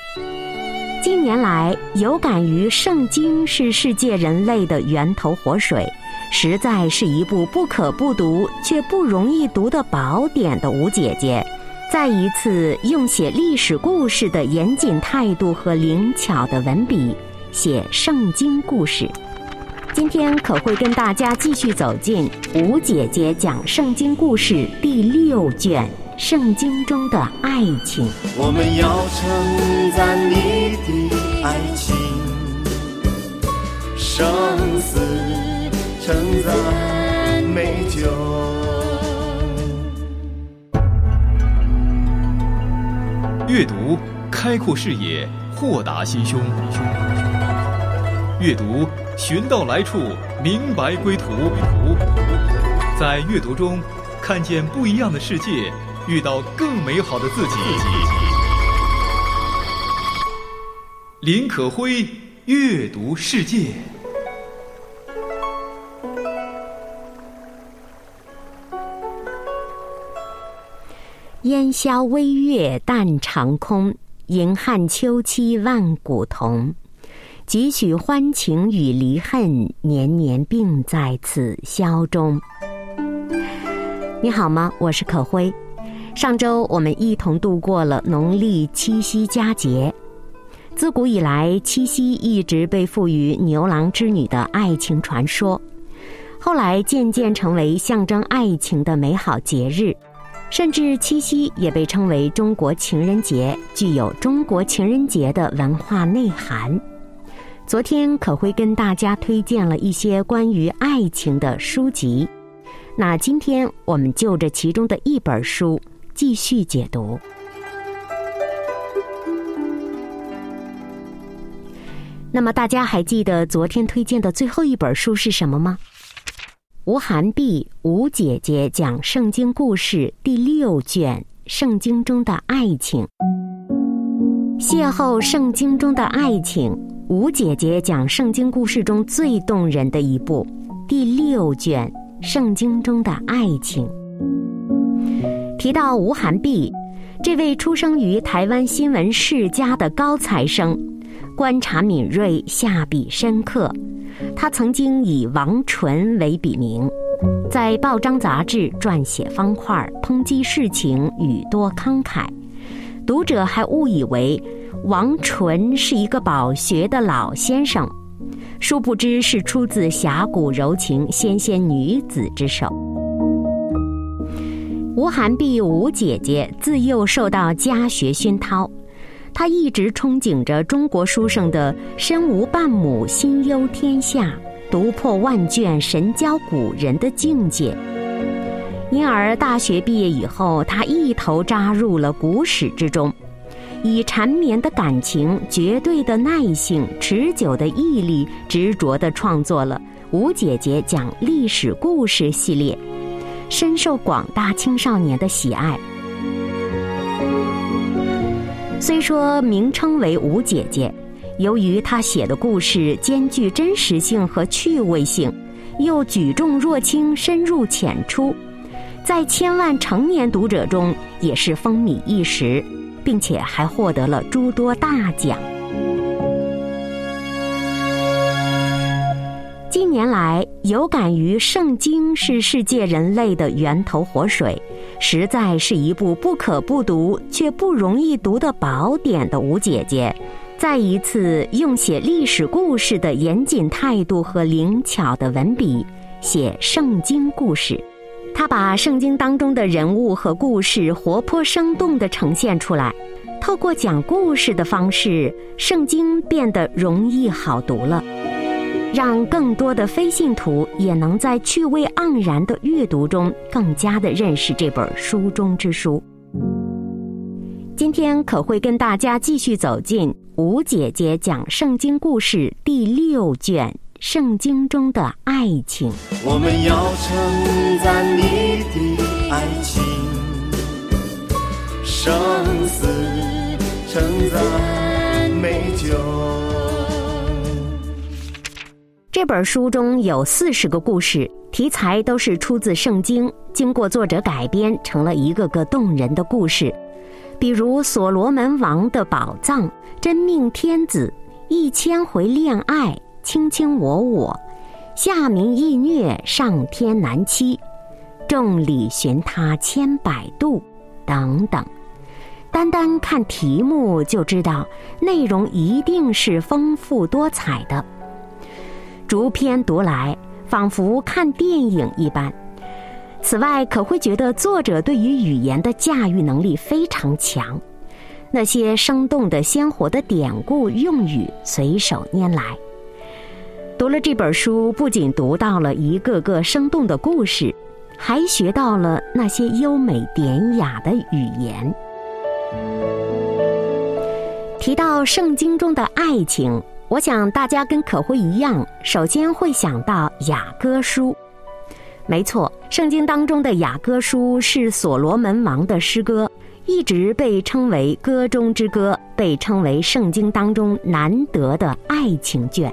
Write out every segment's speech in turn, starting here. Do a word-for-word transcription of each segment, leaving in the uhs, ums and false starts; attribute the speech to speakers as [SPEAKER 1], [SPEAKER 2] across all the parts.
[SPEAKER 1] 近年来，有感于圣经是世界人类的源头活水，实在是一部不可不读却不容易读的宝典的吴姐姐，再一次用写历史故事的严谨态度和灵巧的文笔写圣经故事。今天可会跟大家继续走进吴姐姐讲圣经故事第六卷，圣经中的爱情。
[SPEAKER 2] 我们要称赞你的爱情，生死称赞美酒。
[SPEAKER 3] 阅读开阔视野，豁达心胸。阅读寻到来处，明白归途。在阅读中看见不一样的世界，遇到更美好的自己。林可辉阅读世界。
[SPEAKER 1] 烟消微月淡长空，迎汉秋期万古同。几许欢情与离恨，年年并在此宵中。你好吗？我是可辉。上周我们一同度过了农历七夕佳节。自古以来，七夕一直被赋予牛郎织女的爱情传说，后来渐渐成为象征爱情的美好节日，甚至七夕也被称为中国情人节，具有中国情人节的文化内涵。昨天可会跟大家推荐了一些关于爱情的书籍，那今天我们就着其中的一本书继续解读。那么大家还记得昨天推荐的最后一本书是什么吗？吴涵碧吴姐姐讲圣经故事第六卷，圣经中的爱情。邂逅圣经中的爱情，吴姐姐讲圣经故事中最动人的一部，第六卷圣经中的爱情。提到吴涵碧，这位出生于台湾新闻世家的高材生，观察敏锐，下笔深刻。他曾经以王纯为笔名，在报章杂志撰写方块，抨击世情，语多慷慨。读者还误以为王纯是一个饱学的老先生，殊不知是出自侠骨柔情纤纤女子之手。吴涵碧吴姐姐自幼受到家学熏陶，她一直憧憬着中国书生的身无半亩心忧天下，读破万卷神交古人的境界。因而大学毕业以后，她一头扎入了古史之中，以缠绵的感情、绝对的耐性、持久的毅力，执着地创作了吴姐姐讲历史故事系列，深受广大青少年的喜爱。虽说名称为吴姐姐，由于她写的故事兼具真实性和趣味性，又举重若轻，深入浅出，在千万成年读者中也是风靡一时，并且还获得了诸多大奖。近年来，有感于圣经是世界人类的源头活水，实在是一部不可不读却不容易读的宝典的吴姐姐，再一次用写历史故事的严谨态度和灵巧的文笔写圣经故事。她把圣经当中的人物和故事活泼生动地呈现出来，透过讲故事的方式，圣经变得容易好读了，让更多的非信徒也能在趣味盎然的阅读中更加的认识这本书中之书。今天可会跟大家继续走进吴姐姐讲圣经故事第六卷，圣经中的爱情。
[SPEAKER 2] 我们要称赞你的爱情，生死称赞美酒。
[SPEAKER 1] 这本书中有四十个故事，题材都是出自圣经，经过作者改编成了一个个动人的故事。 比如所罗门王的宝藏、真命天子、一千回恋爱、卿卿我我、下民易虐、上天难欺、众里寻他千百度等等。单单看题目就知道内容一定是丰富多彩的，逐篇读来仿佛看电影一般。此外，可会觉得作者对于语言的驾驭能力非常强，那些生动的鲜活的典故用语随手拈来。读了这本书，不仅读到了一个个生动的故事，还学到了那些优美典雅的语言。提到圣经中的爱情，我想大家跟可辉一样，首先会想到雅歌书。没错，圣经当中的雅歌书是所罗门王的诗歌，一直被称为歌中之歌，被称为圣经当中难得的爱情卷。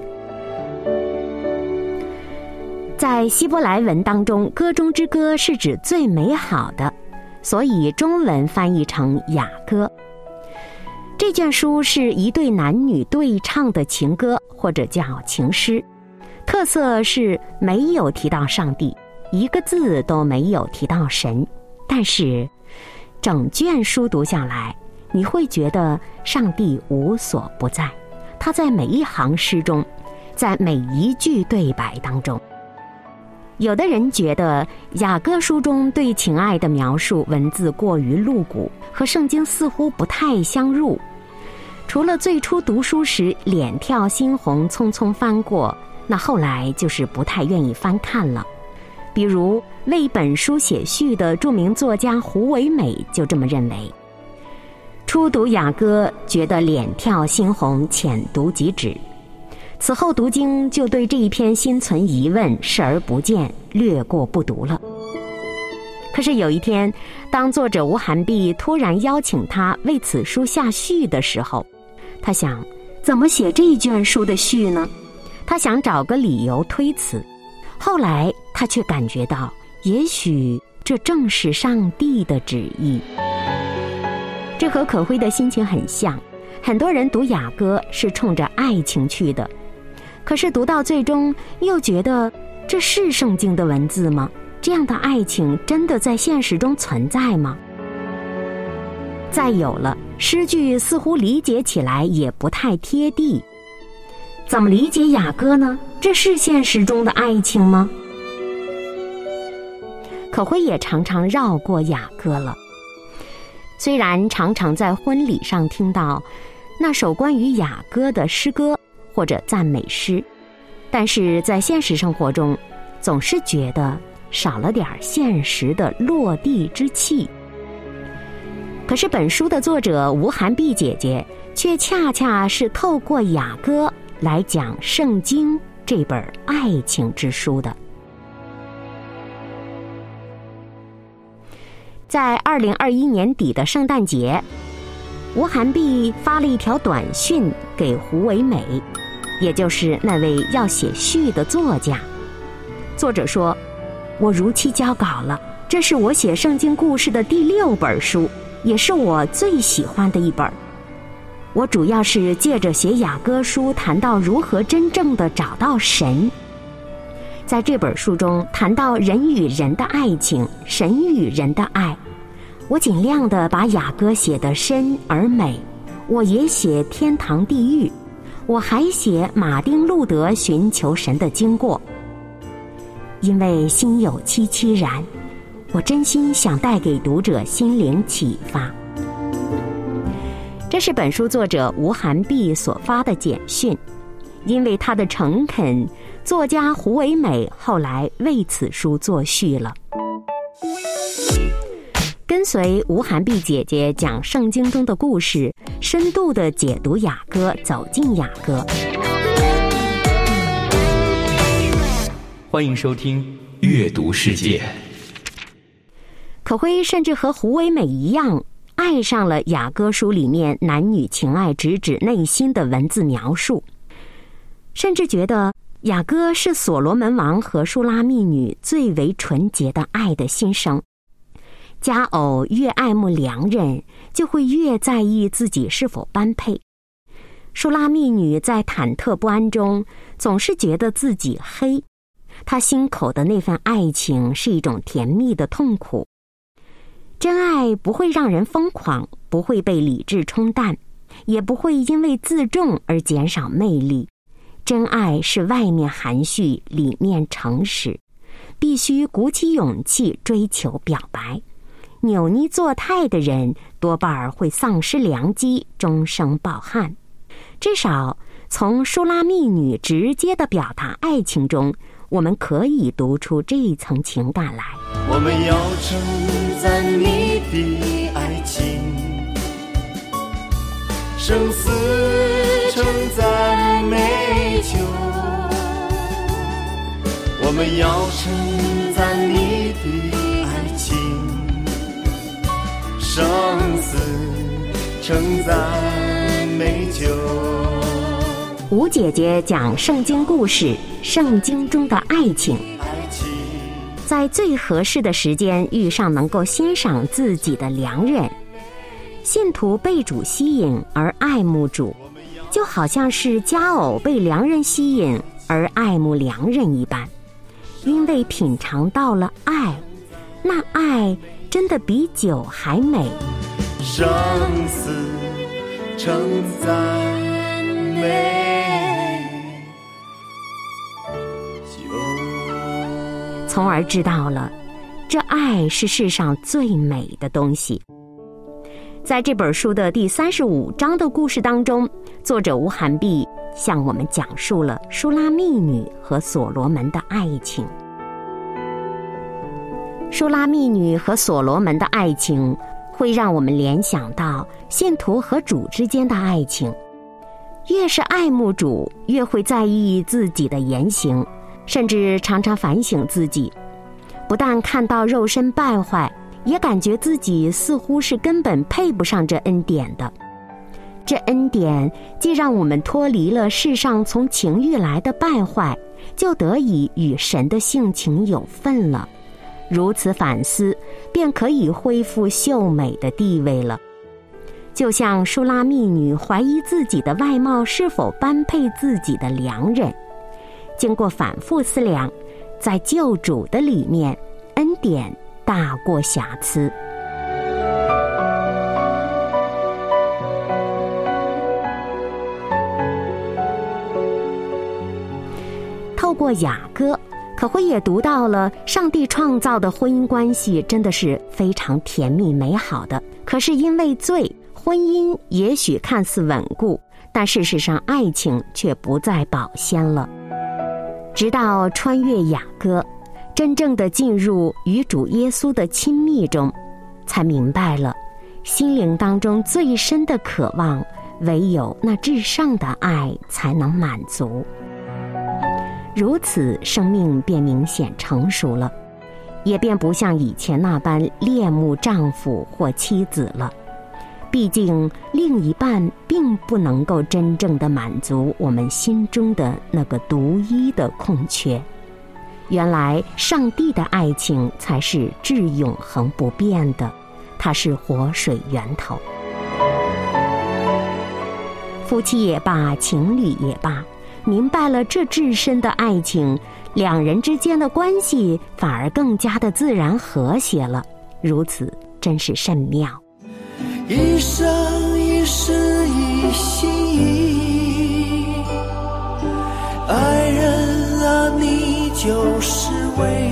[SPEAKER 1] 在希伯来文当中，歌中之歌是指最美好的，所以中文翻译成雅歌。这卷书是一对男女对唱的情歌，或者叫情诗，特色是没有提到上帝，一个字都没有提到神，但是整卷书读下来，你会觉得上帝无所不在，他在每一行诗中，在每一句对白当中。有的人觉得雅歌书中对情爱的描述文字过于露骨，和圣经似乎不太相入。除了最初读书时脸跳心红匆匆翻过，那后来就是不太愿意翻看了。比如为本书写序的著名作家胡惟美就这么认为，初读雅歌觉得脸跳心红，浅读即止，此后读经就对这一篇心存疑问，视而不见，略过不读了。可是有一天，当作者吴涵碧突然邀请他为此书下序的时候，他想怎么写这卷书的序呢？他想找个理由推辞。后来他却感觉到，也许这正是上帝的旨意。这和可辉的心情很像，很多人读雅歌是冲着爱情去的，可是读到最终又觉得这是圣经的文字吗？这样的爱情真的在现实中存在吗？再有了，诗句似乎理解起来也不太贴地。怎么理解雅歌呢？这是现实中的爱情吗？可辉也常常绕过雅歌了。虽然常常在婚礼上听到那首关于雅歌的诗歌或者赞美诗，但是在现实生活中总是觉得少了点现实的落地之气。可是本书的作者吴涵碧姐姐却恰恰是透过雅歌来讲圣经这本爱情之书的。在二零二一年底的圣诞节，吴涵碧发了一条短讯给胡惟美，也就是那位要写序的作家。作者说，我如期交稿了，这是我写圣经故事的第六本书，也是我最喜欢的一本。我主要是借着写雅歌书谈到如何真正的找到神。在这本书中谈到人与人的爱情，神与人的爱，我尽量的把雅歌写得深而美，我也写天堂地狱，我还写马丁路德寻求神的经过。因为心有戚戚然，我真心想带给读者心灵启发。这是本书作者吴涵碧所发的简讯，因为他的诚恳，作家胡惟美后来为此书作序了。跟随吴涵碧姐姐讲圣经中的故事，深度的解读雅歌，走进雅歌。
[SPEAKER 3] 欢迎收听阅读世界。
[SPEAKER 1] 可辉甚至和胡惟美一样，爱上了雅歌书里面男女情爱直指内心的文字描述，甚至觉得雅歌是所罗门王和舒拉密女最为纯洁的爱的心声。 佳偶越爱慕良人，就会越在意自己是否般配。舒拉密女在忐忑不安中，总是觉得自己黑。她心口的那份爱情是一种甜蜜的痛苦。真爱不会让人疯狂，不会被理智冲淡，也不会因为自重而减少魅力。真爱是外面含蓄，里面诚实，必须鼓起勇气追求表白。扭捏作态的人多半会丧失良机，终生抱憾。至少从舒拉密女直接的表达爱情中，我们可以读出这一层情感来。
[SPEAKER 2] 我们要称赞你的爱情，生死称赞美酒。我们要称赞你的爱情，生死称赞美酒。
[SPEAKER 1] 吴姐姐讲圣经故事，圣经中的爱情，在最合适的时间遇上能够欣赏自己的良人。信徒被主吸引而爱慕主，就好像是佳偶被良人吸引而爱慕良人一般。因为品尝到了爱，那爱真的比酒还美。
[SPEAKER 2] 生死称赞美酒，
[SPEAKER 1] 从而知道了这爱是世上最美的东西。在这本书的第三十五章的故事当中，作者吴涵碧向我们讲述了舒拉密女和所罗门的爱情。舒拉密女和所罗门的爱情会让我们联想到信徒和主之间的爱情。越是爱慕主，越会在意自己的言行，甚至常常反省自己。不但看到肉身败坏，也感觉自己似乎是根本配不上这恩典的。这恩典既让我们脱离了世上从情欲来的败坏，就得以与神的性情有份了。如此反思，便可以恢复秀美的地位了。就像舒拉密女怀疑自己的外貌是否般配自己的良人，经过反复思量，在救主的里面，恩典大过瑕疵。透过雅歌，可会也读到了上帝创造的婚姻关系真的是非常甜蜜美好的。可是因为罪，婚姻也许看似稳固，但事实上爱情却不再保鲜了。直到穿越雅歌，真正的进入与主耶稣的亲密中，才明白了心灵当中最深的渴望，唯有那至上的爱才能满足。如此，生命便明显成熟了，也便不像以前那般恋慕丈夫或妻子了。毕竟另一半并不能够真正的满足我们心中的那个独一的空缺。原来上帝的爱情才是至永恒不变的，它是活水源头。夫妻也罢，情侣也罢，明白了这至深的爱情，两人之间的关系反而更加的自然和谐了。如此真是甚妙。
[SPEAKER 2] 一生一世一心意，爱人啊，你就是唯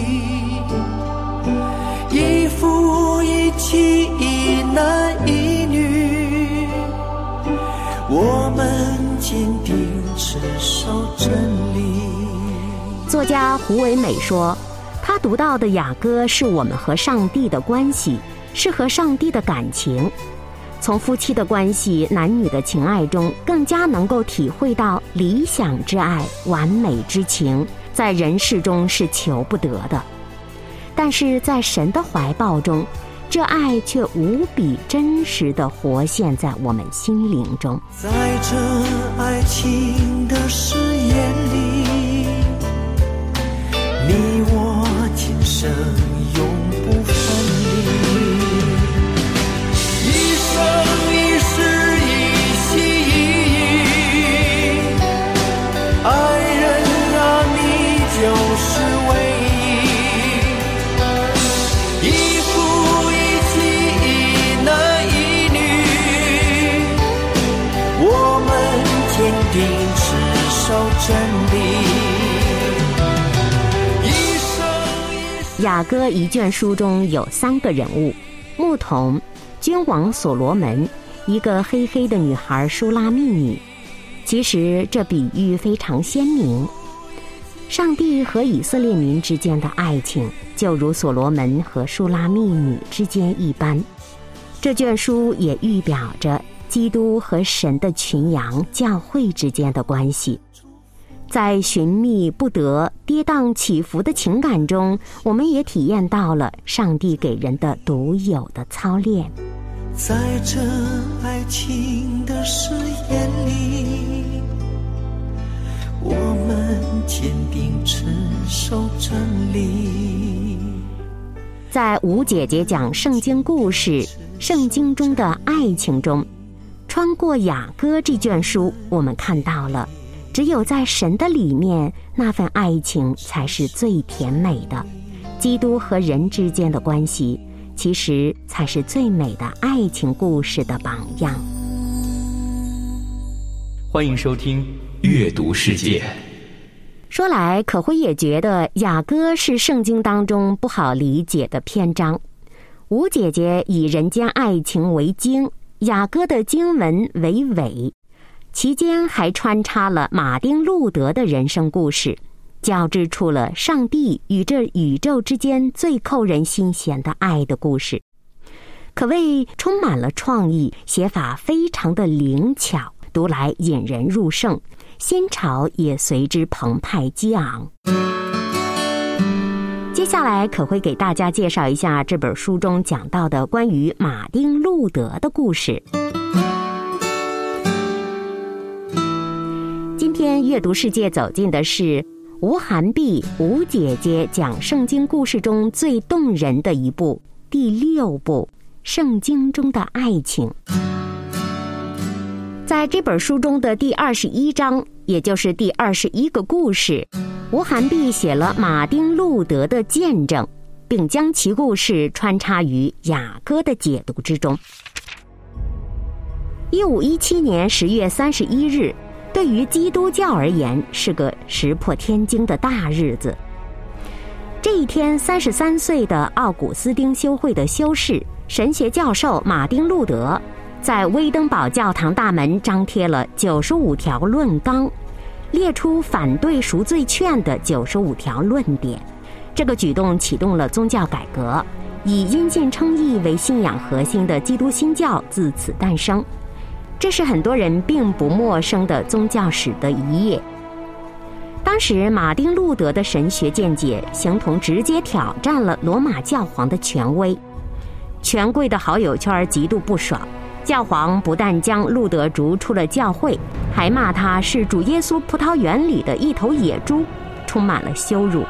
[SPEAKER 2] 一，一夫一妻一男一女，我们坚定持守真理。
[SPEAKER 1] 作家胡唯美说，他读到的雅歌是我们和上帝的关系，是和上帝的感情。从夫妻的关系、男女的情爱中，更加能够体会到理想之爱、完美之情，在人世中是求不得的。但是在神的怀抱中，这爱却无比真实地活现在我们心灵中。
[SPEAKER 2] 在这爱情的誓言里，你我今生永不分离。 定持守真理。一生一世
[SPEAKER 1] 雅歌一卷书中有三个人物：牧童、君王所罗门，一个黑黑的女孩舒拉密女。其实这比喻非常鲜明，上帝和以色列民之间的爱情就如所罗门和舒拉密女之间一般。这卷书也预表着基督和神的群羊教会之间的关系。在寻觅不得、跌宕起伏的情感中，我们也体验到了上帝给人的独有的操练。
[SPEAKER 2] 在这爱情的誓言里，我们坚定持守真理。
[SPEAKER 1] 在吴姐姐讲圣经故事，圣经中的爱情中，穿过雅歌这卷书，我们看到了只有在神的里面，那份爱情才是最甜美的。基督和人之间的关系，其实才是最美的爱情故事的榜样。
[SPEAKER 3] 欢迎收听阅读世界。
[SPEAKER 1] 说来，可辉也觉得雅歌是圣经当中不好理解的篇章。吴姐姐以人间爱情为经，雅歌的经文为纬，其间还穿插了马丁路德的人生故事，交织出了上帝与这宇宙之间最扣人心弦的爱的故事，可谓充满了创意，写法非常的灵巧，读来引人入胜，心潮也随之澎湃激昂。接下来可会给大家介绍一下这本书中讲到的关于马丁路德的故事。今天阅读世界走进的是吴涵碧吴姐姐讲圣经故事中最动人的一部，第六部《圣经中的爱情》。在这本书中的第二十一章，也就是第二十一个故事，吴涵碧写了马丁路德的见证，并将其故事穿插于雅歌的解读之中。一五一七年十月三十一日，对于基督教而言是个石破天惊的大日子。这一天，三十三岁的奥古斯丁修会的修士、神学教授马丁路德在威登堡教堂大门张贴了九十五条论纲，列出反对赎罪券的九十五条论点。这个举动启动了宗教改革，以因信称义为信仰核心的基督新教自此诞生。这是很多人并不陌生的宗教史的一页。当时马丁路德的神学见解形同直接挑战了罗马教皇的权威，权贵的好友圈极度不爽。教皇不但将路德逐出了教会，还骂他是主耶稣葡萄园里的一头野猪，充满了羞辱。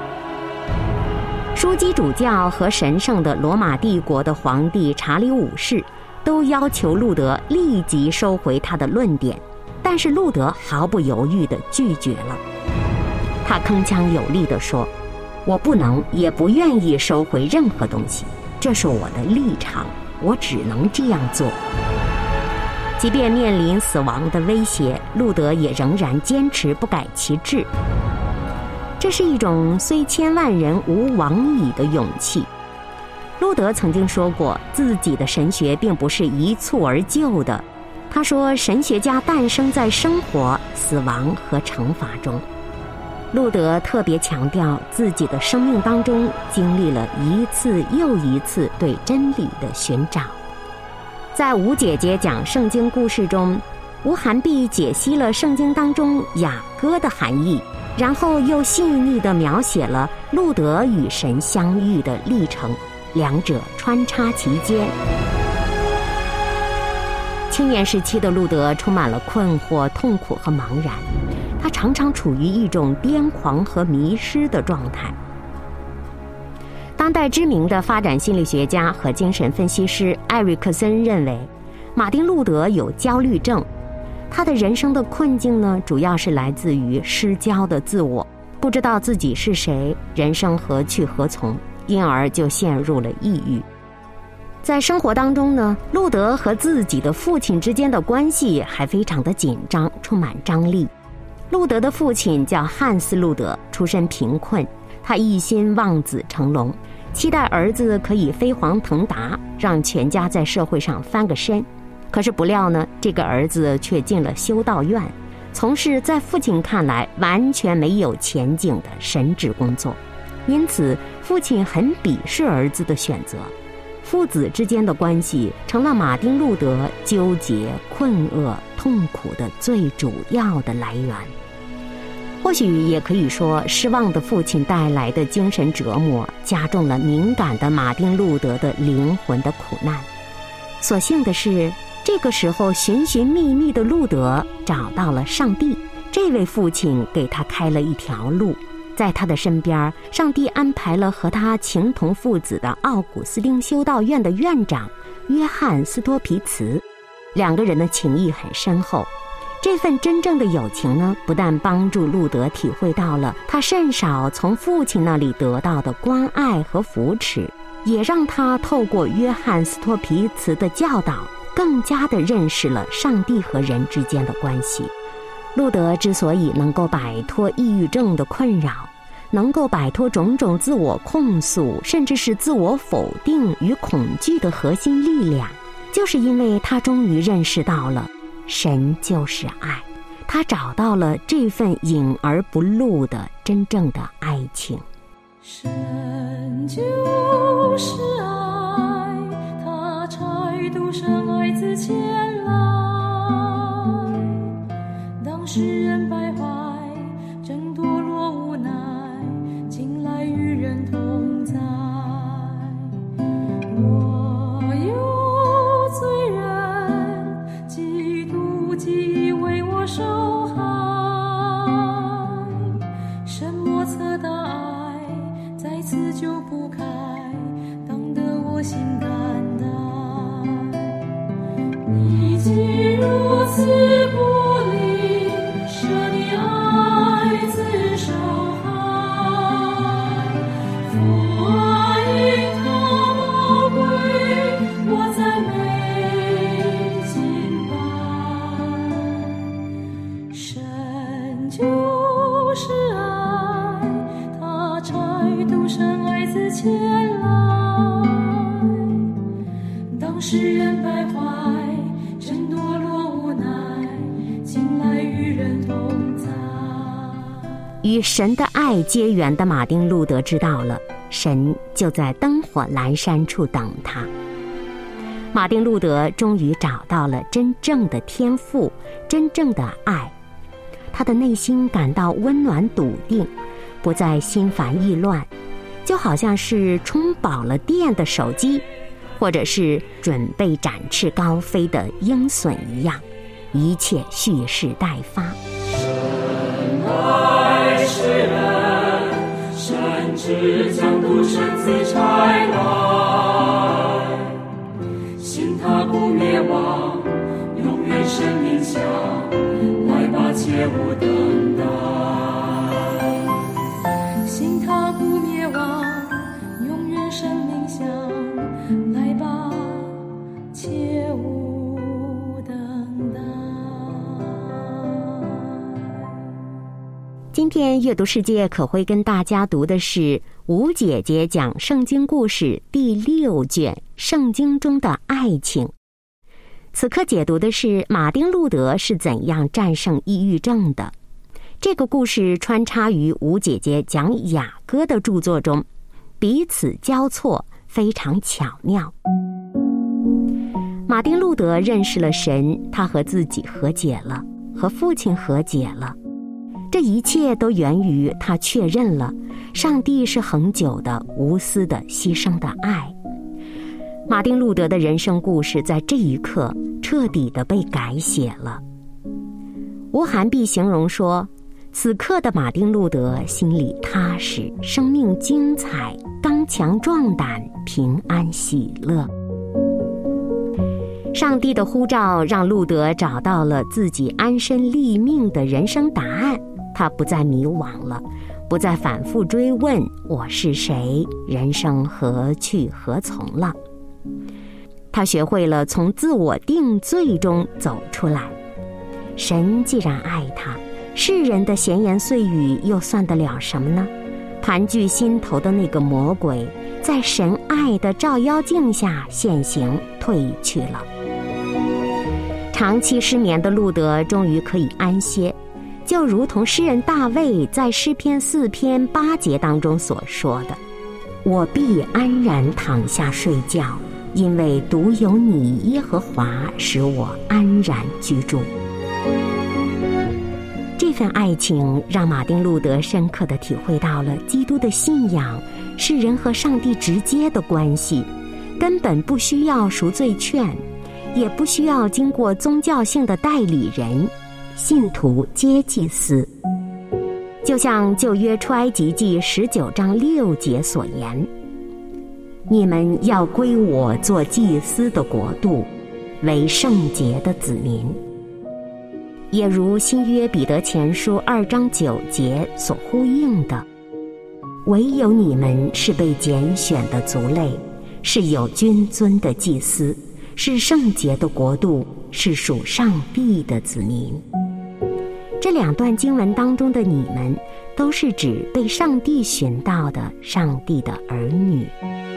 [SPEAKER 1] 枢机主教和神圣的罗马帝国的皇帝查理五世都要求路德立即收回他的论点，但是路德毫不犹豫地拒绝了。他铿锵有力地说：“我不能也不愿意收回任何东西，这是我的立场，我只能这样做。”即便面临死亡的威胁，路德也仍然坚持不改其志。这是一种虽千万人吾往矣的勇气。路德曾经说过，自己的神学并不是一蹴而就的。他说，神学家诞生在生活、死亡和惩罚中。路德特别强调自己的生命当中经历了一次又一次对真理的寻找。在吴姐姐讲圣经故事中，吴涵碧解析了圣经当中雅歌的含义，然后又细腻地描写了路德与神相遇的历程，两者穿插其间。青年时期的路德充满了困惑、痛苦和茫然，他常常处于一种癫狂和迷失的状态。当代知名的发展心理学家和精神分析师艾瑞克森认为，马丁路德有焦虑症。他的人生的困境呢，主要是来自于失焦的自我，不知道自己是谁，人生何去何从，因而就陷入了抑郁。 在生活当中呢，路德和自己的父亲之间的关系还非常的紧张，充满张力。路德的父亲叫汉斯·路德，出身贫困，他一心望子成龙，期待儿子可以飞黄腾达，让全家在社会上翻个身。可是不料呢，这个儿子却进了修道院，从事在父亲看来完全没有前景的神职工作，因此父亲很鄙视儿子的选择。父子之间的关系成了马丁·路德纠结、困厄、痛苦的最主要的来源。或许也可以说，失望的父亲带来的精神折磨加重了敏感的马丁·路德的灵魂的苦难。所幸的是，这个时候寻寻觅觅的路德找到了上帝，这位父亲给他开了一条路。在他的身边，上帝安排了和他情同父子的奥古斯丁修道院的院长约翰斯托皮茨，两个人的情谊很深厚。这份真正的友情呢，不但帮助路德体会到了他甚少从父亲那里得到的关爱和扶持，也让他透过约翰斯托皮茨的教导，更加地认识了上帝和人之间的关系。路德之所以能够摆脱抑郁症的困扰，能够摆脱种种自我控诉，甚至是自我否定与恐惧的核心力量，就是因为他终于认识到了神就是爱，他找到了这份隐而不露的真正的爱情。
[SPEAKER 4] 神就是爱，他差独生爱子前来，当世人败坏，正堕落无奈，近来与人同在。我有罪人，基督既为我受害，神莫测大爱，在此就不开，当得我心感戴。你既如此不离，舍你爱子受害，父爱因他宝贵，我赞美敬拜。神就是爱，他差独生爱子前来，当世人败坏，真堕落无奈，近来与人同在。
[SPEAKER 1] 与神的爱结缘的马丁·路德知道了，神就在灯火阑珊处等他。马丁·路德终于找到了真正的天赋，真正的爱。他的内心感到温暖笃定，不再心烦意乱，就好像是充饱了电的手机，或者是准备展翅高飞的鹰隼一样，一切蓄势待发。
[SPEAKER 4] 神爱世人，甚至将独生子差来，信他不灭亡，永远生命享，来吧切勿等待。信他不灭亡，永远生命享，来吧切勿等待。
[SPEAKER 1] 今天阅读世界可会跟大家读的是吴姐姐讲圣经故事第六卷，圣经中的爱情。此刻解读的是马丁·路德是怎样战胜抑郁症的。这个故事穿插于吴姐姐讲雅歌的著作中，彼此交错，非常巧妙。马丁·路德认识了神，他和自己和解了，和父亲和解了。这一切都源于他确认了上帝是恒久的、无私的、牺牲的爱。马丁·路德的人生故事在这一刻彻底地被改写了。吴涵碧形容说，此刻的马丁·路德心里踏实，生命精彩，刚强壮胆，平安喜乐。上帝的呼召让路德找到了自己安身立命的人生答案，他不再迷惘了，不再反复追问我是谁，人生何去何从了。 他学会了从自我定罪中走出来。神既然爱他，世人的闲言碎语又算得了什么呢？盘踞心头的那个魔鬼，在神爱的照妖镜下现形退去了。长期失眠的路德终于可以安歇，就如同诗人大卫在诗篇四篇八节当中所说的：我必安然躺下睡觉，因为独有你耶和华使我安然居住。这份爱情让马丁路德深刻地体会到了基督的信仰是人和上帝直接的关系，根本不需要赎罪券，也不需要经过宗教性的代理人，信徒皆祭司。就像旧约出埃及记十九章六节所言：你们要归我做祭司的国度，为圣洁的子民。也如新约彼得前书二章九节所呼应的：唯有你们是被拣选的族类，是有君尊的祭司，是圣洁的国度，是属上帝的子民。这两段经文当中的你们，都是指被上帝寻到的上帝的儿女。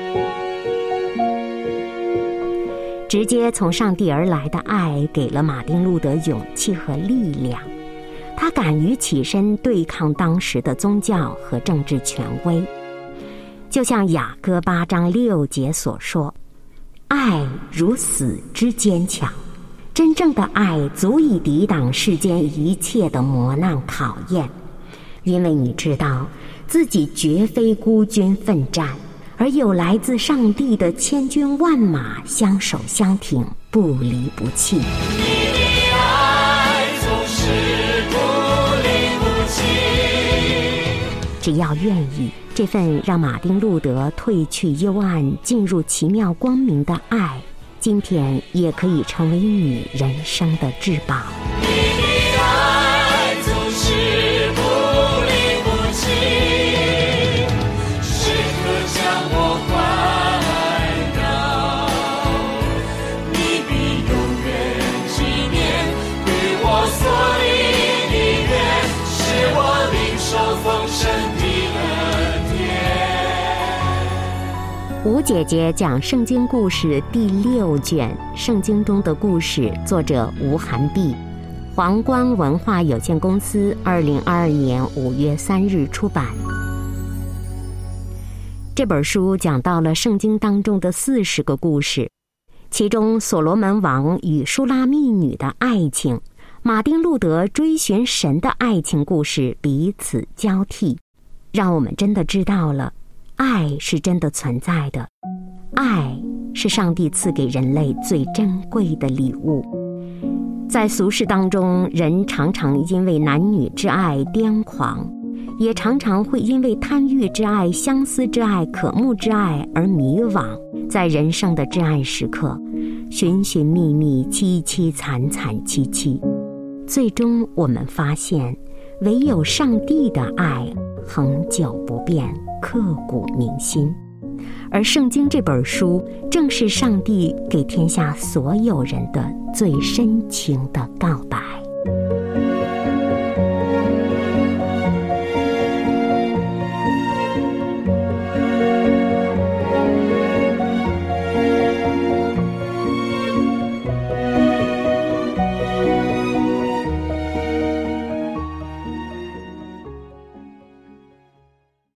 [SPEAKER 1] 直接从上帝而来的爱给了马丁路德勇气和力量，他敢于起身对抗当时的宗教和政治权威。就像雅歌八章六节所说：爱如死之坚强，真正的爱足以抵挡世间一切的磨难考验，因为你知道自己绝非孤军奋战，而有来自上帝的千军万马相守相挺，不离不弃。
[SPEAKER 4] 你的爱总是不离不弃。
[SPEAKER 1] 只要愿意，这份让马丁路德褪去幽暗进入奇妙光明的爱，今天也可以成为你人生的至宝。
[SPEAKER 4] 你的爱总是不离不弃，时刻将我环绕，你必永远纪念与我所立的约，使我领受丰盛的恩典。
[SPEAKER 1] 吴姐姐讲圣经故事第六卷《圣经中的故事》，作者吴涵碧，皇冠文化有限公司二零二二年五月三日出版。这本书讲到了圣经当中的四十个故事，其中所罗门王与舒拉密女的爱情，马丁路德追寻神的爱情故事彼此交替，让我们真的知道了爱是真的存在的，爱是上帝赐给人类最珍贵的礼物。在俗世当中，人常常因为男女之爱癫狂，也常常会因为贪欲之爱、相思之爱、渴慕之爱而迷惘。在人生的至暗时刻，寻寻觅觅，凄凄惨惨戚戚，最终我们发现，唯有上帝的爱恒久不变，刻骨铭心。而圣经这本书正是上帝给天下所有人的最深情的告白。